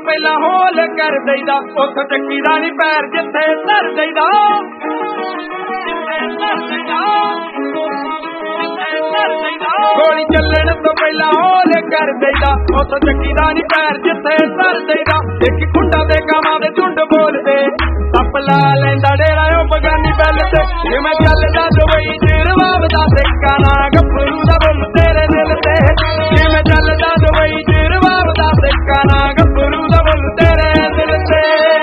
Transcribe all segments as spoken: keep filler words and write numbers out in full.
ਪਹਿਲਾਂ ਹੋਲ ਕਰ ਦਈਦਾ ਉਸ ਚੱਕੀ ਦਾ ਨੀ ਪੈਰ ਜਿੱਥੇ ਧਰ ਦਈਦਾ ਗੋਲੀ ਚੱਲਣ ਤੋਂ ਪਹਿਲਾਂ ਹੋਲ ਕਰ ਦਈਦਾ ਉਸ ਚੱਕੀ ਦਾ ਨੀ ਪੈਰ ਜਿੱਥੇ ਧਰ ਦਈਦਾ ਇੱਕ ਕੁੰਡਾ ਦੇ ਕਾਵਾਂ ਦੇ ਝੁੰਡ ਬੋਲਦੇ ਸੱਪ ਲਾ ਲੈਂਦਾ ਡੇਰਾ ਉਹ ਬਗਾਨੀ ਬੈਲ ਤੇ ਜਿਵੇਂ ਚੱਲਦਾ ਦੁਬਈ ਚ ਰਵਾਬ ਦਾ ਸਿੱਕਾ ਨਾ ਗੱਭਰੂ ਦਾ ਬੁੱਲ ਤੇਰੇ ਦਿਲ ਤੇ ਜਿਵੇਂ ਚੱਲਦਾ ਦੁਬਈ ਚ ਰਵਾਬ ਦਾ ਸਿੱਕਾ ਨਾ ਗੱਭਰੂ ਦਾ ਬੁੱਲ ਤੇਰੇ ਦਿਲ ਤੇ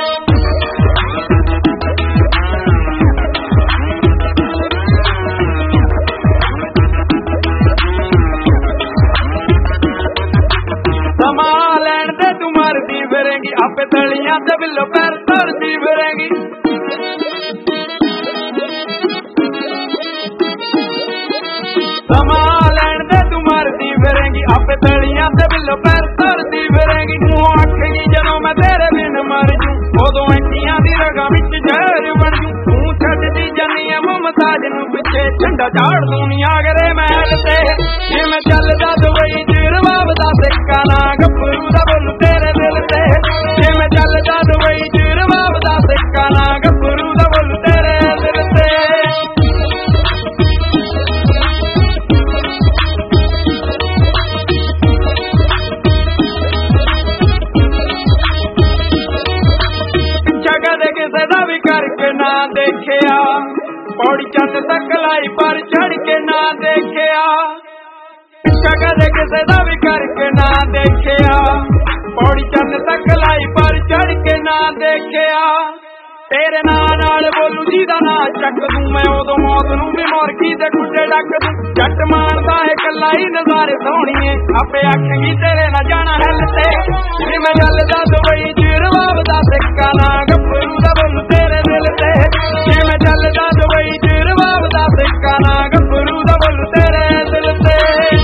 ਸਮਾਂ ਲੈਣ ਦੇ ਤੂੰ ਮਰਦੀ ਫਿਰੇਂਗੀ ਆਪੇ ਤਲੀਆਂ ਤੇ ਬਿੱਲੋ ਪੈਰ ਧਰਦੀ ਫਿਰੇਂਗੀ ਸਮਾਂ ਲੈਣ ਦੇ ਤੂੰ ਮਰਦੀ ਫਿਰੇਂਗੀ ਆਪੇ ਤਲੀਆਂ ਤੇ ਬਿੱਲੋ ਪੈਰ ਧਰਦੀ ਫਿਰੇਂਗੀ ਤੂੰ ਆਖੇਗੀ ਜਦੋਂ ਮੈਂ ਤੇਰੇ ਬਿਨ ਮਰ ਜੂ ਉਦੋਂ ਐਂਟੀਆਂ ਦੀ ਰਗਾਂ ਵਿੱਚ ਜ਼ਹਿਰ ਬਣ ਜੂ ਤੂੰ ਛੱਡਦੀ ਜਾਨੀ ਐ ਮੁਮਤਾਜ ਨੂੰ ਪਿੱਛੇ ਝੰਡਾ ਝਾੜ ਦੂੰ ਆਗਰੇ ਮਹਿਲ ਤੇ ਜਿਵੇਂ ਚੱਲਦਾ ਦੁਬਈ ਚ ਰਵਾਬ ਦਾ ਸਿੱਕਾ ਨਾ ਗੱਭਰੂ ਦਾ ਬੁੱਲ ਤੇਰੇ ਦਿਲ ਤੇ ਜਿਵੇਂ ਚੱਲਦਾ ਦੁਬਈ ਚ ਰਵਾਬ ਦਾ ਸਿੱਕਾ ਨਾ ਗੱਭਰੂ ਦਾ ਬੁੱਲ ਤੇਰੇ ਦਿਲ ਤੇ ਕਦੇ ਕਿਸੇ ਦਾ ਵੀ ਕਰਕੇ ਨਾ ਦੇਖਿਆ ਪੌੜੀ ਚੰਦ ਤੱਕ ਲਾਈ ਪਰ ਚੜ ਕੇ ਨਾ ਦੇਖਿਆ ਕਦੇ ਕਿਸੇ ਦਾ ਵੀ ਕਰਕੇ ਨਾ ਦੇਖਿਆ ਪੌੜੀ ਚੰਦ ਤੱਕ ਲਾਈ ਪਰ ਚੜ ਕੇ ਨਾ ਦੇਖਿਆ ਤੇਰੇ ਨਾਂ ਨਾਲ ਬੋਲੂ ਜੀ ਦਾ ਨਾਂ ਚੱਕ ਦੂੰ ਮੈਂ ਉਦੋਂ ਮੌਤ ਨੂੰ ਵੀ ਮੁਰਗੀ ਦੇ ਗੁੱਡੇ ਡੱਕ ਦੂੰ ਜੱਟ ਮਾਰਦਾ ਏ ਕੱਲਾ ਹੀ ਨਜ਼ਾਰੇ ਸੋਹਣੀਏ ਆਪੇ ਆਖੇਗੀ ਤੇਰੇ ਨਾਲ ਜਾਣਾ ਹੱਲ ਤੇ ਜਿਵੇਂ ਚੱਲਦਾ ਦੁਬਈ ਚ ਰਵਾਬ ਦਾ ਸਿੱਕਾ ਨਾ ਗੱਭਰੂ ਦਾ ਬੁੱਲ ਤੇਰੇ ਦਿਲ ਤੇ ਜਿਵੇਂ ਚੱਲਦਾ ਦੁਬਈ ਚ ਰਵਾਬ ਦਾ ਸਿੱਕਾ ਨਾ ਗੱਭਰੂ ਦਾ ਬੁੱਲ ਤੇਰੇ ਦਿਲ ਤੇ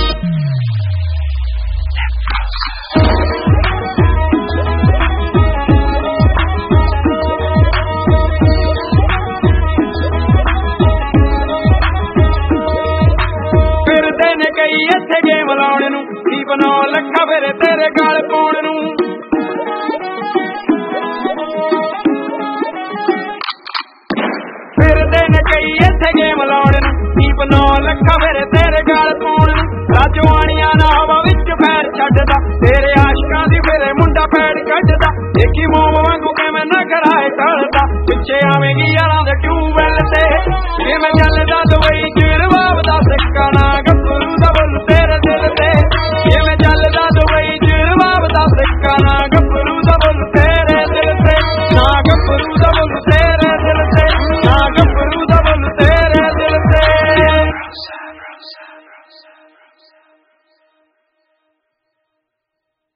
ਕਈ ਇੱਥੇ ਗੇਮ ਲਾਉਣ ਨੂੰ ਕੀ ਬਣਾਉ ਲੱਖਾਂ ਫਿਰ ਤੇਰੇ ਗਲ ਪਾਉਣ ਨੂੰ ਫਿਰਦੇ ਨੇ ਕਈ ਇੱਥੇ ਗੇਮ ਲਾਉਣ ਨੂੰ ਕੀ ਬਣਾਉ ਲੱਖਾਂ ਫਿਰ ਤੇਰੇ ਗਲ ਪਾਉਣ ਨੂੰ ਰਾਜਵਾਨੀਆਂ ਨਾ ਹਵਾ ਵਿੱਚ ਪੈਰ ਛੱਡਦਾ ਤੇਰੇ ਆਸ਼ਕਾਂ ਦੀ ਫਿਰੇ ਮੁੰਡਾ ਪੈੜ ਕੱਢਦਾ ਦੇਖੀ ਮੋਮ ਵਾਂਗੂ ਕਿਵੇਂ ਨਾ ਕਰਾਏ ਟਲਦਾ